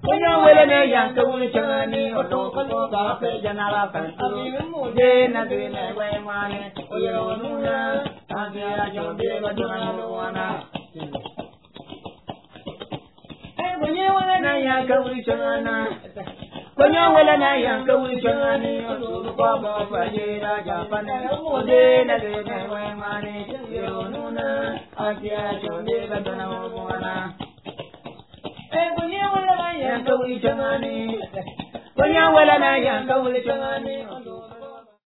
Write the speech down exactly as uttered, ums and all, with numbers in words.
Kunya wele ne yang kawul changani oto ko ka pe janala kan abimu de na de ne we mane oyo nuna agia jo de ba jana wana e kunya wele ne yang kawul changana kunya wele ne yang kawul changani oto ko ka pe jira japan mu de na de ne we mane oyo nuna agia jo de ba jana wana Kunya wala na yang kawul changani, kunya wala na yang kawul changani.